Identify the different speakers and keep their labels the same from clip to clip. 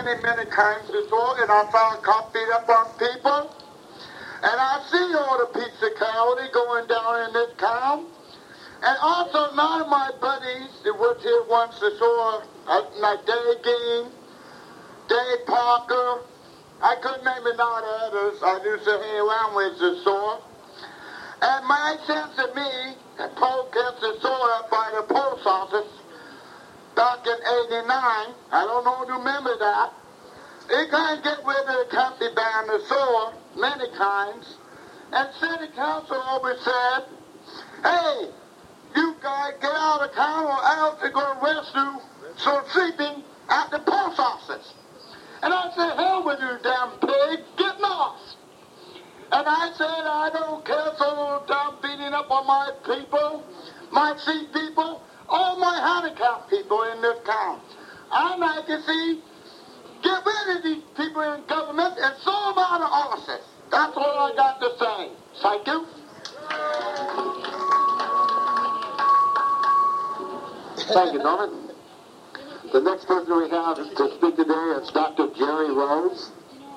Speaker 1: many times before, and I saw a cop beat up on people. And I see all the pizzicality going down in this town. And also, none of my buddies that was here once that saw, like Dave Dean, Dave Parker, I couldn't name a lot of others. I used to hang around with the saw. And my sense of me, the poll gets the saw up by the post office back in '89. I don't know if you remember that. It can't get rid of the company ban the saw many times. And city council always said, hey, you guys get out of town or else they're going to arrest you for sleeping at the post office. And I said, hell with you damn pig, get lost. And I said, I don't care so damn beating up on my people, my seat people, all my handicapped people in this town. I'd like to see, get rid of these people in government and throw them out of office. That's all I got to say. Thank you.
Speaker 2: Thank you, Norman. The next person we have to speak today is Dr. Jerry Rose.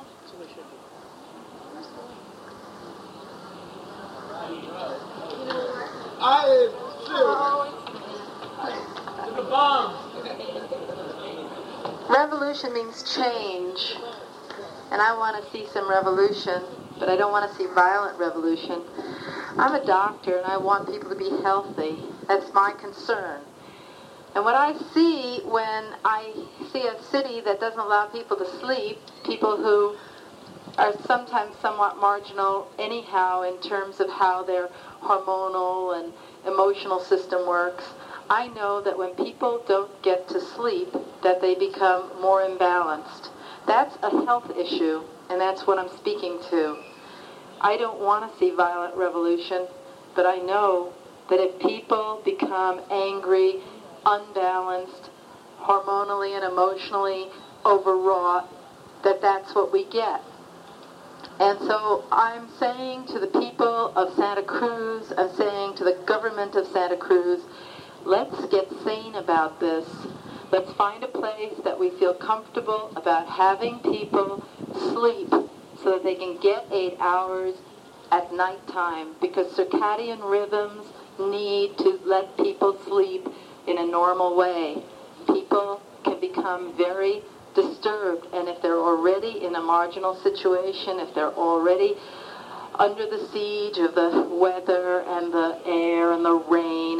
Speaker 3: Revolution means change, and I want to see some revolution, but I don't want to see violent revolution. I'm a doctor, and I want people to be healthy. That's my concern. And what I see when I see a city that doesn't allow people to sleep, people who are sometimes somewhat marginal anyhow in terms of how their hormonal and emotional system works, I know that when people don't get to sleep, that they become more imbalanced. That's a health issue, and that's what I'm speaking to. I don't want to see violent revolution, but I know that if people become angry, unbalanced, hormonally and emotionally overwrought, that's what we get. And so I'm saying to the people of Santa Cruz, I'm saying to the government of Santa Cruz, let's get sane about this. Let's find a place that we feel comfortable about having people sleep so that they can get 8 hours at nighttime, because circadian rhythms need to let people sleep in a normal way. People can become very disturbed, and if they're already in a marginal situation, if they're already under the siege of the weather and the air and the rain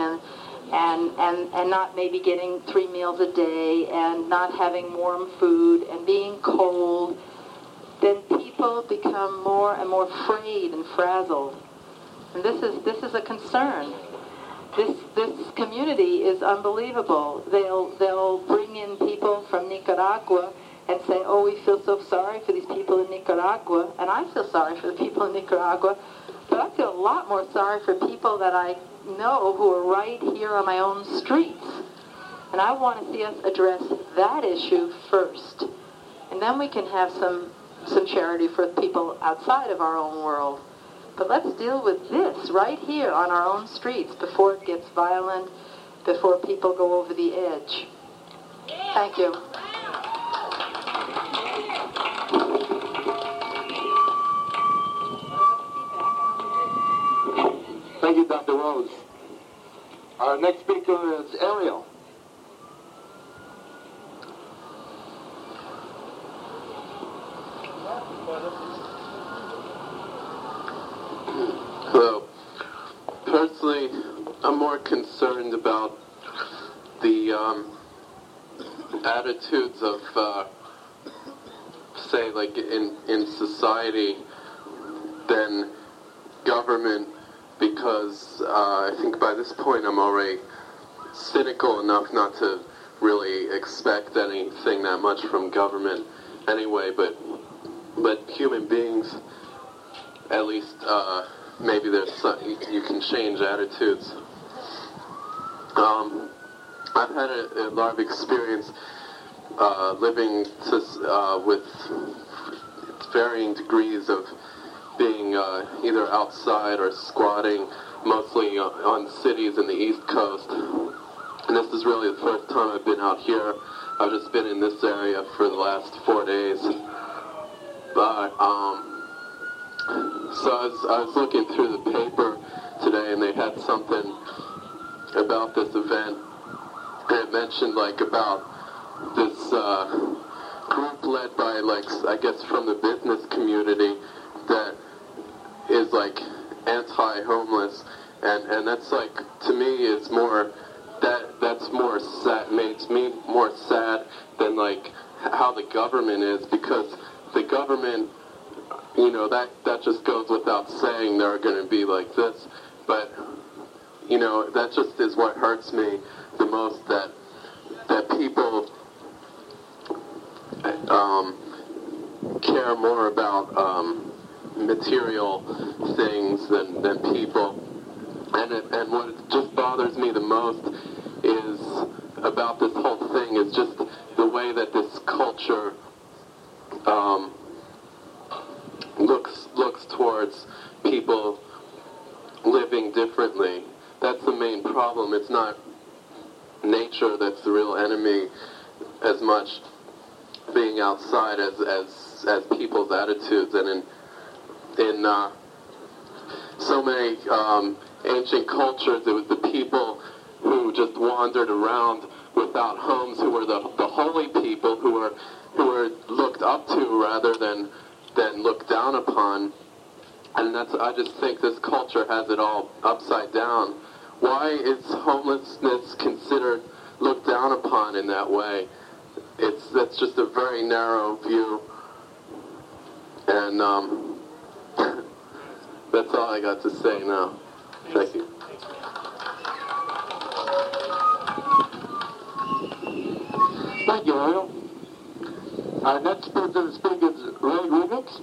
Speaker 3: and not maybe getting 3 meals a day and not having warm food and being cold, then people become more and more frayed and frazzled. And this is a concern. This community is unbelievable. They'll bring in people from Nicaragua and say, oh, we feel so sorry for these people in Nicaragua. And I feel sorry for the people in Nicaragua, but I feel a lot more sorry for people that I know who are right here on my own streets. And I want to see us address that issue first. And then we can have some charity for people outside of our own world. But let's deal with this right here on our own streets before it gets violent, before people go over the edge. Thank you.
Speaker 2: Thank you, Dr. Rose. Our next speaker is Ariel.
Speaker 4: Hello. Personally, I'm more concerned about the attitudes of, say, like in society than government, because I think by this point I'm already cynical enough not to really expect anything that much from government anyway, but human beings, at least maybe there's you can change attitudes. I've had a lot of experience living with varying degrees of being either outside or squatting, mostly on cities in the East Coast. And this is really the first time I've been out here I've just been in this area for the last 4 days. But, so I was looking through the paper today, and they had something about this event. And it mentioned, like, about this group led by, like, I guess from the business community that is, like, anti-homeless. And that's, like, to me, is more, that's more sad, makes me more sad than, like, how the government is, because the government, you know, that just goes without saying they're going to be like this. But, you know, that just is what hurts me the most, that people care more about material things than people. And what just bothers me the most is about this whole thing is just the way that this culture looks towards people living differently. That's the main problem. It's not nature that's the real enemy as much being outside as people's attitudes. And in so many ancient cultures, it was the people who just wandered around without homes, who were the holy people, who were looked up to rather than looked down upon. And I just think this culture has it all upside down. Why is homelessness considered looked down upon in that way? That's just a very narrow view. And that's all I got to say now. Thank you.
Speaker 2: Thank you, Ariel. Our next person to speak is Ray Rubix.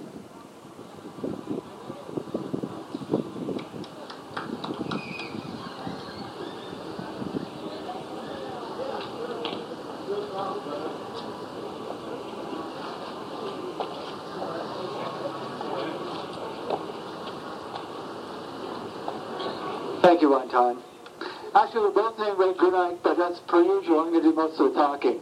Speaker 2: Thank you, Anton. Actually, we're both named Ray Goodnight, but that's per usual. I'm going to do most of the talking.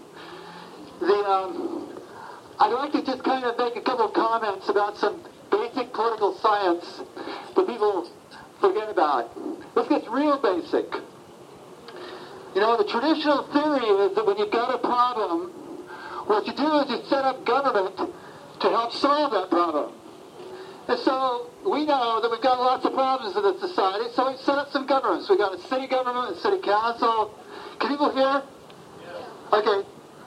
Speaker 2: I'd like to just kind of make a couple of comments about some basic political science that people forget about. This gets real basic. You know, the traditional theory is that when you've got a problem, what you do is you set up government to help solve that problem. And so we know that we've got lots of problems in this society, so we set up some governments. We've got a city government, a city council. Can people hear? Yeah. Okay.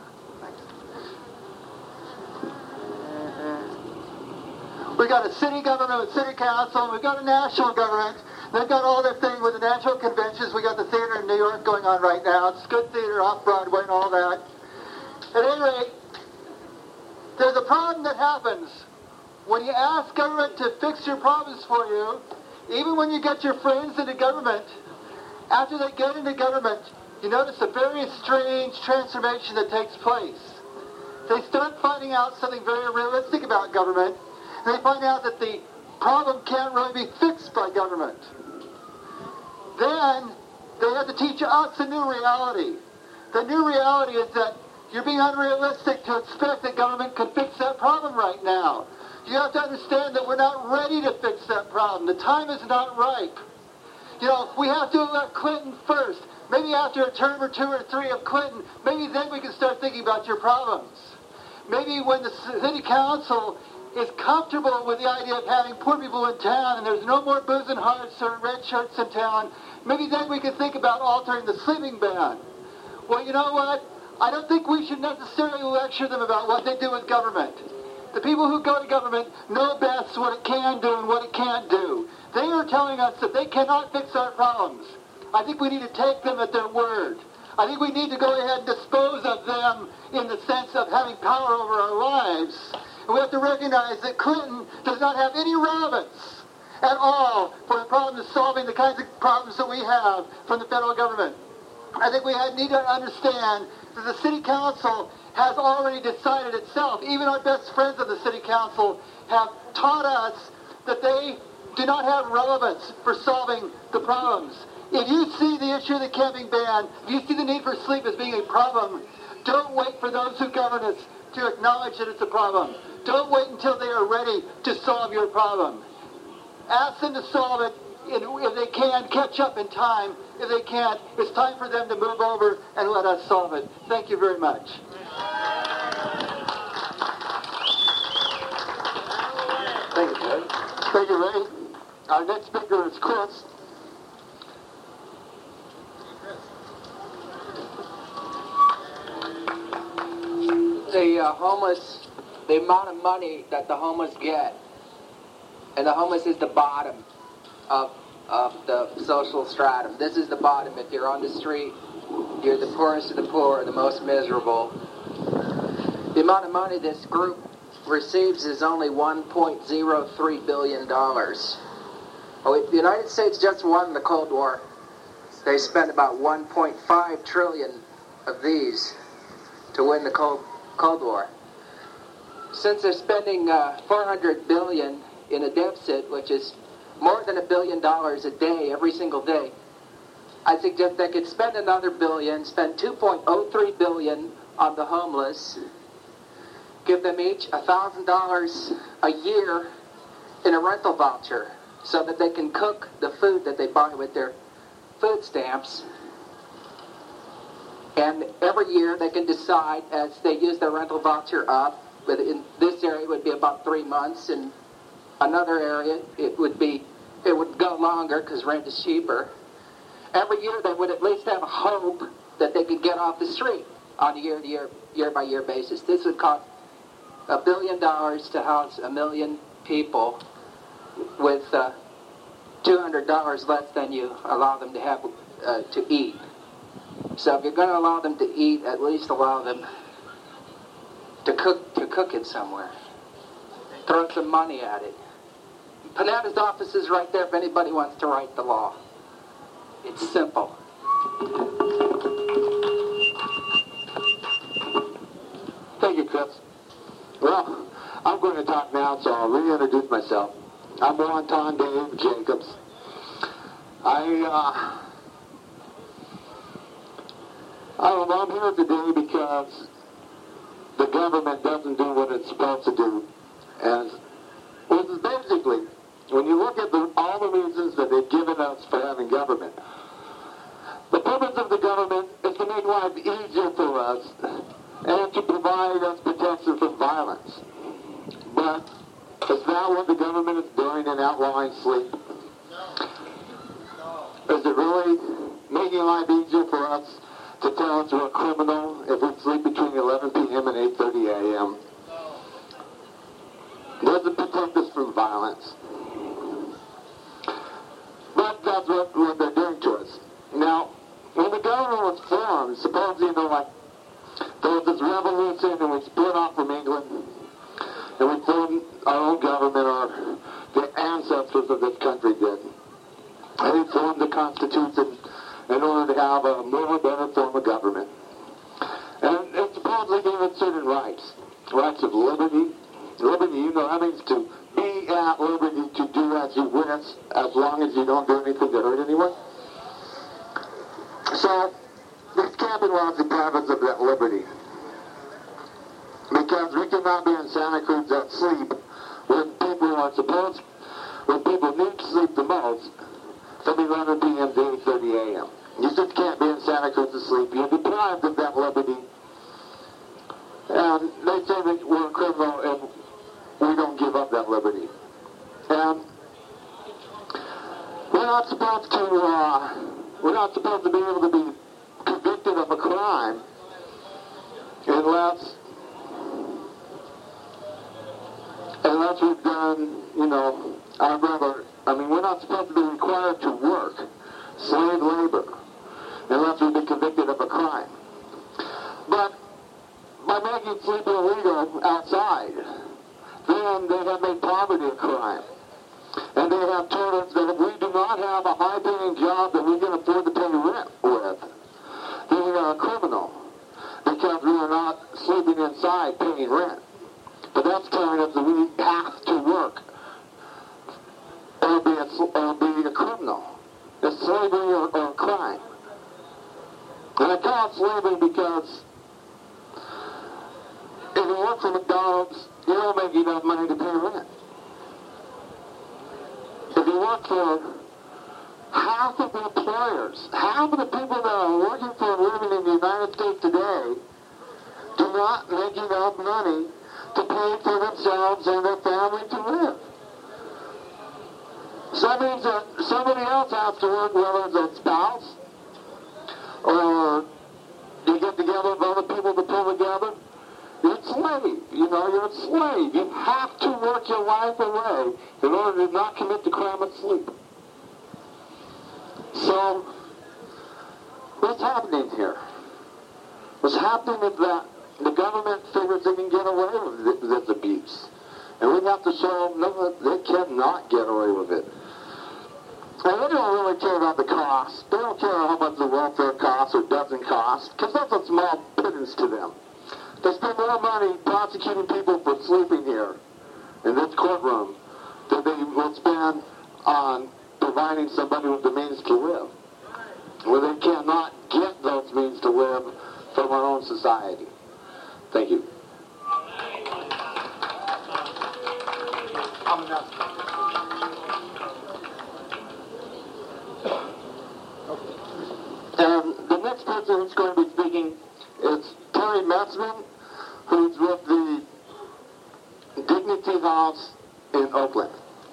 Speaker 2: We've got a city government, a city council, we've got a national government. They've got all their thing with the national conventions. We've got the theater in New York going on right now. It's good theater, off-Broadway and all that. At any rate, there's a problem that happens when you ask government to fix your problems for you. Even when you get your friends into government, after they get into government, you notice a very strange transformation that takes place. They start finding out something very realistic about government. They find out that the problem can't really be fixed by government. Then they have to teach us a new reality. The new reality is that you're being unrealistic to expect that government can fix that problem right now. You have to understand that we're not ready to fix that problem. The time is not ripe. You know, we have to elect Clinton first. Maybe after a term or 2 or 3 of Clinton, maybe then we can start thinking about your problems. Maybe when the city council is comfortable with the idea of having poor people in town and there's no more booze and hearts or red shirts in town, maybe then we can think about altering the sleeping ban. Well, you know what? I don't think we should necessarily lecture them about what they do with government. The people who go to government know best what it can do and what it can't do. They are telling us that they cannot fix our problems. I think we need to take them at their word. I think we need to go ahead and dispose of them in the sense of having power over our lives. And we have to recognize that Clinton does not have any relevance at all for the problem of solving the kinds of problems that we have from the federal government. I think we need to understand that the city council has already decided itself. Even our best friends of the city council have taught us that they do not have relevance for solving the problems. If you see the issue of the camping ban, if you see the need for sleep as being a problem, Don't wait for those who govern us to acknowledge that it's a problem. Don't wait until they are ready to solve your problem. Ask them to solve it. If they can, catch up in time. If they can't, it's time for them to move over and let us solve it. Thank you very much.
Speaker 5: Thank you, Jay.
Speaker 2: Thank you, Ray. Our next speaker is Chris.
Speaker 5: The homeless, the amount of money that the homeless get, and the homeless is the bottom of the social stratum. This is the bottom. If you're on the street, you're the poorest of the poor, the most miserable. The amount of money this group receives is only $1.03 billion. Well, the United States just won the Cold War. They spent about 1.5 trillion of these to win the Cold War. Since they're spending 400 billion in a deficit, which is more than $1 billion a day, every single day, I suggest they could spend another billion, spend 2.03 billion on the homeless, give them each $1,000 a year in a rental voucher so that they can cook the food that they buy with their food stamps. And every year they can decide, as they use their rental voucher up, but in this area it would be about 3 months, in another area it would go longer because rent is cheaper. Every year they would at least have a hope that they could get off the street on a year by year basis. This would cost $1 billion to house 1 million people with $200 less than you allow them to have to eat. So if you're going to allow them to eat, at least allow them to cook it somewhere. Throw some money at it. Panada's office is right there if anybody wants to write the law. It's simple.
Speaker 2: Thank you, Chris. Well, I'm going to talk now, so I'll reintroduce myself. I'm Wonton Dave Jacobs. I'm here today because the government doesn't do what it's supposed to do. And this is basically, when you look at all the reasons that they've given us for having government, the purpose of the government is to make life easier for us and to provide us protection from violence. But is that what the government is doing in outlawing sleep? Is it really making life easier for us to tell us we're a criminal if we sleep between 11 p.m. and 8:30 a.m.? Does it protect us from violence? But that's what they're doing to us. Now, when the government was formed, suppose, there was this revolution and we split off from England and we formed our own government, or the ancestors of this country did. And we formed the Constitution in order to have a more better form of government. And it supposedly gave us certain rights. Rights of liberty. Liberty, that means to be at liberty to do as you wish, as long as you don't do anything to hurt anyone. So, this can't be one of the purpose of that liberty. Because we cannot be in Santa Cruz at sleep when people need sleep the most, from 11 p.m. to 8:30 a.m. You just can't be in Santa Cruz asleep. You're deprived of that liberty. And they say that we're a criminal if we don't give up that liberty. And we're not supposed to be able to be convicted of a crime unless we've done, we're not supposed to be required to work, slave labor, unless we've been convicted of a crime. But by making sleep illegal outside, then they have made poverty a crime. And they have told us that if we do not have a high-paying job that we can afford to pay rent with, then we are a criminal, because we are not sleeping inside paying rent. But that's telling us that we have to work or be a criminal. It's slavery or a crime. And I call it slavery because McDonald's, you don't make enough money to pay rent. If you work for half of the employers, half of the people that are working for and living in the United States today do not make enough money to pay for themselves and their family to live. So that means that somebody else has to work, whether it's a spouse or you get together with other people to pull together. You're a slave. You're a slave. You have to work your life away in order to not commit the crime of sleep. So, what's happening here? What's happening is that the government figures they can get away with this abuse. And we have to show them, no, they cannot get away with it. And they don't really care about the cost. They don't care how much the welfare costs or doesn't cost, because that's a small pittance to them. They spend more money prosecuting people for sleeping here in this courtroom than they will spend on providing somebody with the means to live, where they cannot get those means to live from our own society. Thank you. And the next person who's going to be speaking is Terry Metzman, who's with the Dignity House in Oakland.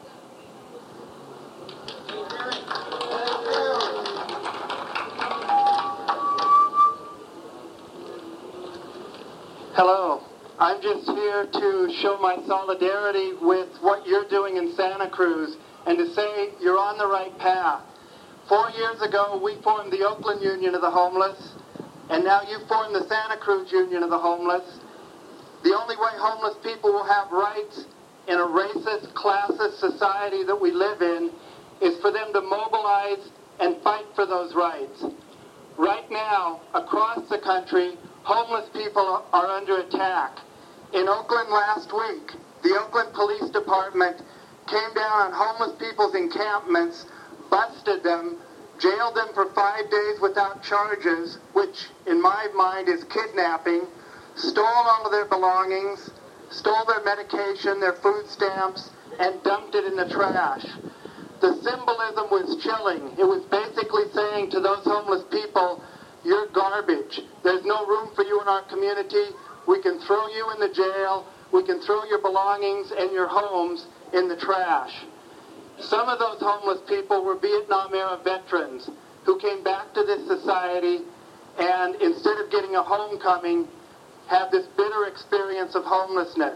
Speaker 6: Hello. I'm just here to show my solidarity with what you're doing in Santa Cruz and to say you're on the right path. 4 years ago, we formed the Oakland Union of the Homeless, and now you formed the Santa Cruz Union of the Homeless. The only way homeless people will have rights in a racist, classist society that we live in is for them to mobilize and fight for those rights. Right now, across the country, homeless people are under attack. In Oakland last week, the Oakland Police Department came down on homeless people's encampments, busted them, jailed them for 5 days without charges, which in my mind is kidnapping, stole all of their belongings, stole their medication, their food stamps, and dumped it in the trash. The symbolism was chilling. It was basically saying to those homeless people, you're garbage. There's no room for you in our community. We can throw you in the jail. We can throw your belongings and your homes in the trash. Some of those homeless people were Vietnam-era veterans who came back to this society and instead of getting a homecoming, have this bitter experience of homelessness.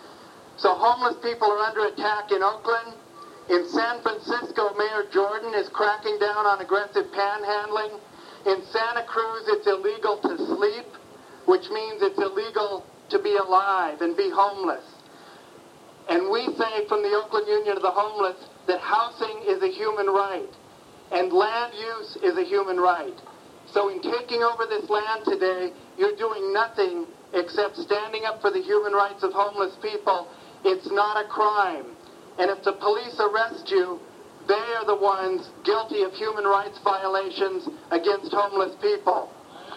Speaker 6: So homeless people are under attack in Oakland. In San Francisco, Mayor Jordan is cracking down on aggressive panhandling. In Santa Cruz, it's illegal to sleep, which means it's illegal to be alive and be homeless. And we say from the Oakland Union of the Homeless that housing is a human right and land use is a human right. So in taking over this land today, you're doing nothing except standing up for the human rights of homeless people. It's not a crime. And if the police arrest you, they are the ones guilty of human rights violations against homeless people.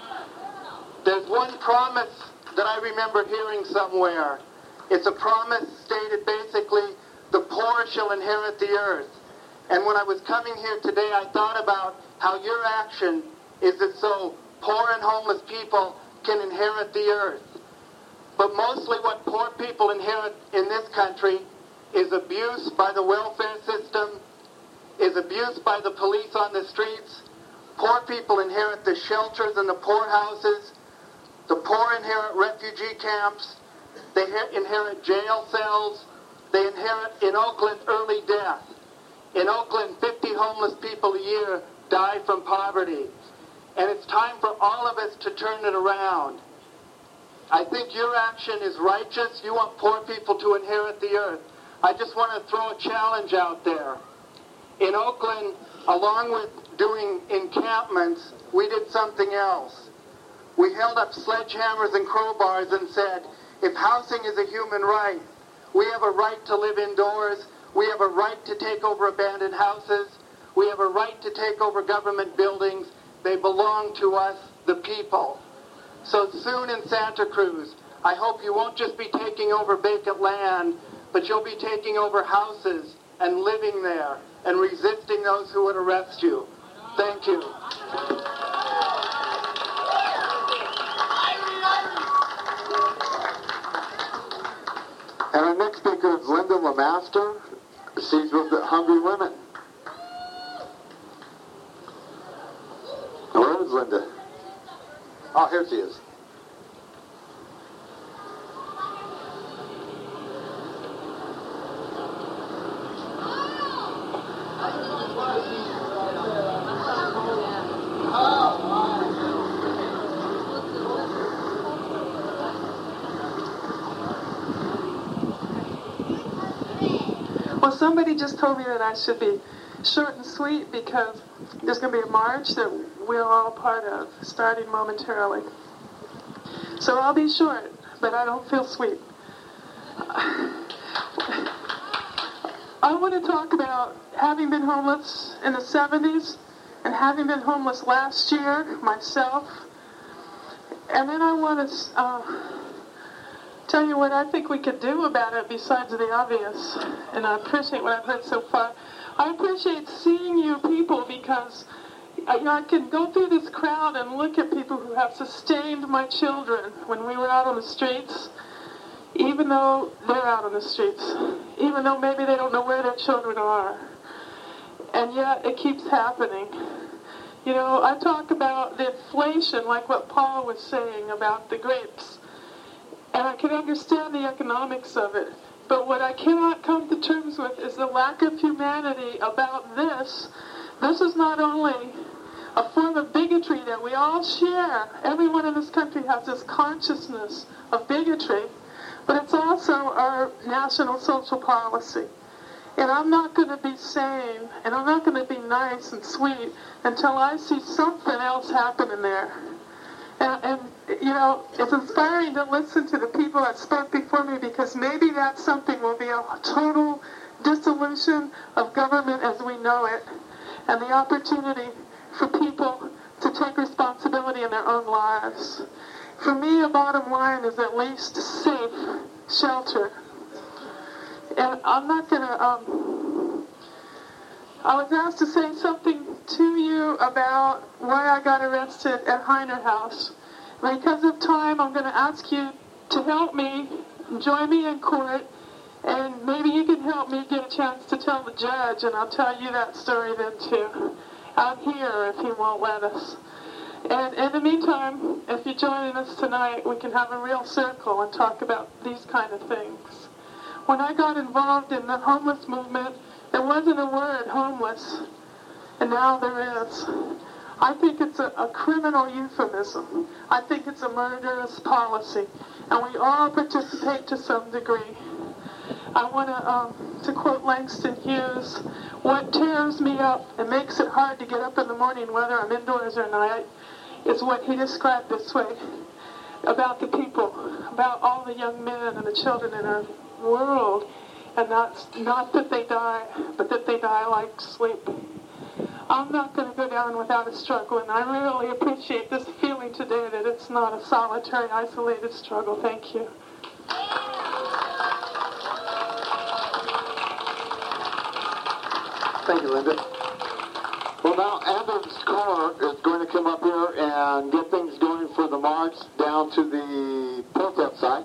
Speaker 6: There's one promise that I remember hearing somewhere. It's a promise stated basically, the poor shall inherit the earth. And when I was coming here today, I thought about how your action is that so poor and homeless people can inherit the earth. But mostly what poor people inherit in this country is abuse by the welfare system, is abuse by the police on the streets. Poor people inherit the shelters and the poorhouses. The poor inherit refugee camps. They inherit jail cells. They inherit, in Oakland, early death. In Oakland, 50 homeless people a year die from poverty. And it's time for all of us to turn it around. I think your action is righteous. You want poor people to inherit the earth. I just want to throw a challenge out there. In Oakland, along with doing encampments, we did something else. We held up sledgehammers and crowbars and said, if housing is a human right, we have a right to live indoors. We have a right to take over abandoned houses. We have a right to take over government buildings. They belong to us, the people. So soon in Santa Cruz, I hope you won't just be taking over vacant land, but you'll be taking over houses and living there and resisting those who would arrest you. Thank you.
Speaker 2: And our next speaker is Linda LeMaster. She's with the Hungry Women. Where is Linda? Oh, here she is.
Speaker 7: Well, somebody just told me that I should be short and sweet because there's going to be a march that we're all part of, starting momentarily. So I'll be short, but I don't feel sweet. I want to talk about having been homeless in the 70s and having been homeless last year myself. And then I want to tell you what I think we could do about it besides the obvious. And I appreciate what I've heard so far. I appreciate seeing you people because I can go through this crowd and look at people who have sustained my children when we were out on the streets, even though they're out on the streets, even though maybe they don't know where their children are. And yet it keeps happening. You know, I talk about the inflation, like what Paul was saying about the grapes. And I can understand the economics of it. But what I cannot come to terms with is the lack of humanity about this. This is not only a form of bigotry that we all share. Everyone in this country has this consciousness of bigotry. But it's also our national social policy. And I'm not going to be sane, and I'm not going to be nice and sweet until I see something else happening there. And, you know, it's inspiring to listen to the people that spoke before me because maybe that something will be a total dissolution of government as we know it and the opportunity for people to take responsibility in their own lives. For me, a bottom line is at least safe shelter. And I'm not going to... I was asked to say something to you about why I got arrested at Heiner House. Because of time, I'm going to ask you to help me, join me in court, and maybe you can help me get a chance to tell the judge, and I'll tell you that story then too, out here if he won't let us. And in the meantime, if you're joining us tonight, we can have a real circle and talk about these kind of things. When I got involved in the homeless movement, there wasn't a word homeless, and now there is. I think it's a criminal euphemism. I think it's a murderous policy, and we all participate to some degree. I want to quote Langston Hughes, what tears me up and makes it hard to get up in the morning whether I'm indoors or not is what he described this way about the people, about all the young men and the children in our world, and not that they die, but that they die like sleep. I'm not going to go down without a struggle, and I really appreciate this feeling today that it's not a solitary, isolated struggle. Thank you.
Speaker 2: Thank you, Linda. Well, now Anders Carr is going to come up here and get things going for the march down to the protest site,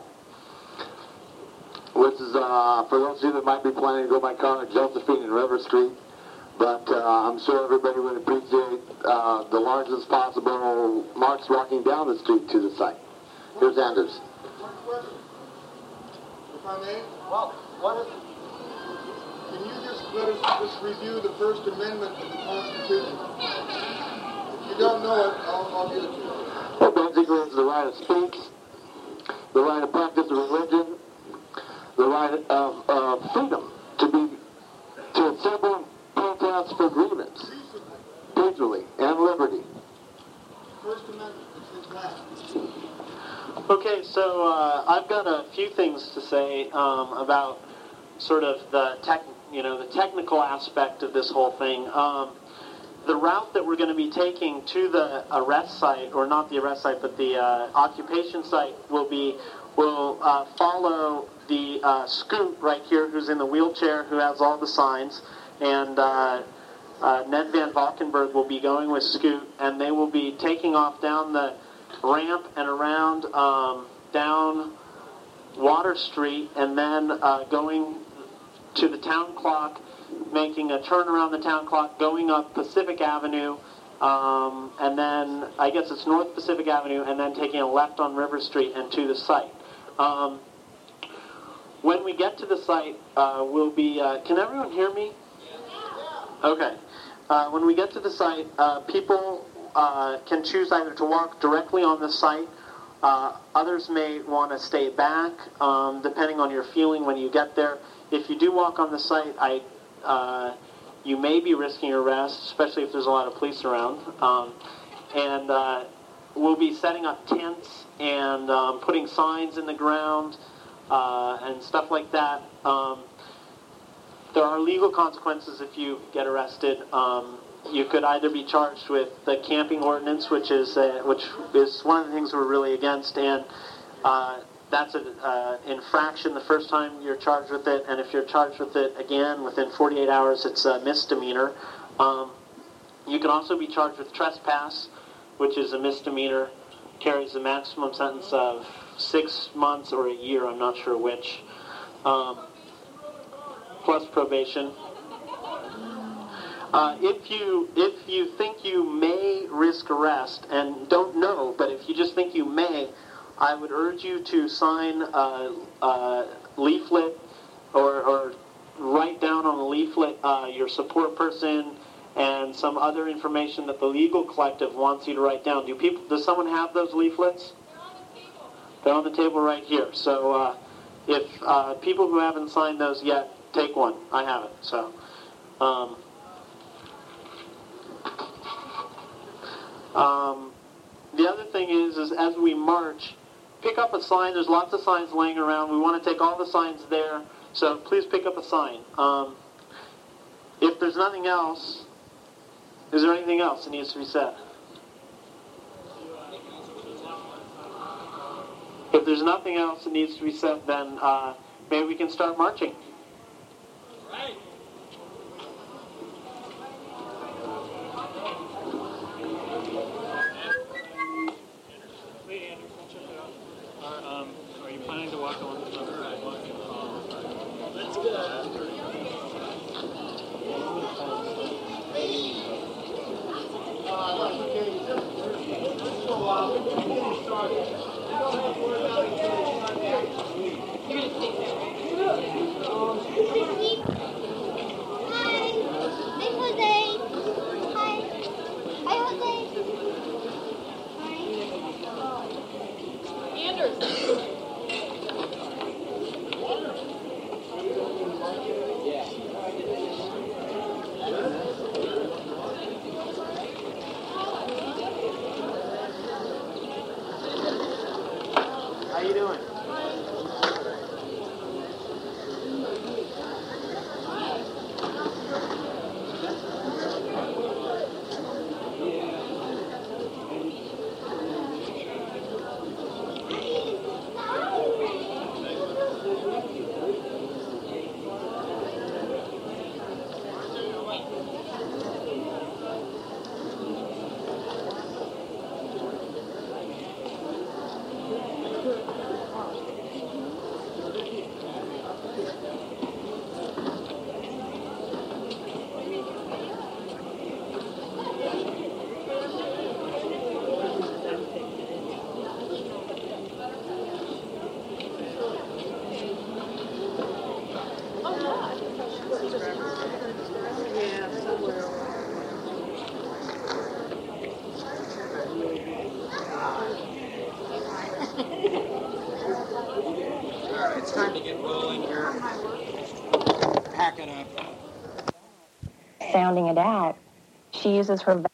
Speaker 2: which is, for those of you that might be planning to go by car, Josephine and River Street. But I'm sure everybody would appreciate the largest possible march walking down the street to the site. Here's Anders.
Speaker 1: One question, if I may.
Speaker 2: Well, what is it?
Speaker 1: Can you just let us just review the First Amendment of the Constitution? If you don't know it, I'll give it to you.
Speaker 2: Well, basically, it's the right of speech, the right of practice of religion, the right of freedom to assemble and protest for grievance, peacefully, and liberty.
Speaker 1: First Amendment, it's in class.
Speaker 8: Okay, so I've got a few things to say about sort of the technical aspect of this whole thing. The route that we're going to be taking to the arrest site, or not the arrest site, but the occupation site, will be will follow the Scoot right here, who's in the wheelchair, who has all the signs, and Ned Van Valkenburg will be going with Scoot, and they will be taking off down the ramp and around down Water Street, and then going to the town clock, making a turn around the town clock, going up Pacific Avenue, and then I guess it's North Pacific Avenue, and then taking a left on River Street and to the site. When we get to the site, we'll be... can everyone hear me? Okay. When we get to the site, people can choose either to walk directly on the site. Others may want to stay back, depending on your feeling when you get there. If you do walk on the site, you may be risking arrest, especially if there's a lot of police around. And we'll be setting up tents and putting signs in the ground and stuff like that. There are legal consequences if you get arrested. You could either be charged with the camping ordinance, which is one of the things we're really against, and that's an infraction the first time you're charged with it, and if you're charged with it again within 48 hours, it's a misdemeanor. You can also be charged with trespass, which is a misdemeanor, carries a maximum sentence of 6 months or a year, I'm not sure which, plus probation. If you think you may risk arrest and don't know, but if you just think you may, I would urge you to sign a leaflet or write down on a leaflet your support person and some other information that the legal collective wants you to write down. Does someone have those leaflets? They're on the table right here. So if people who haven't signed those yet, take one. I have it. So. The other thing is as we march, pick up a sign. There's lots of signs laying around. We want to take all the signs there, so please pick up a sign. If there's nothing else, is there anything else that needs to be said? If there's nothing else that needs to be said, then maybe we can start marching. Right.
Speaker 9: Are you planning to walk along the river? Let's go.
Speaker 5: How you doing?
Speaker 10: It's time to get rolling here. Pack it up.
Speaker 11: Sounding it out, she uses her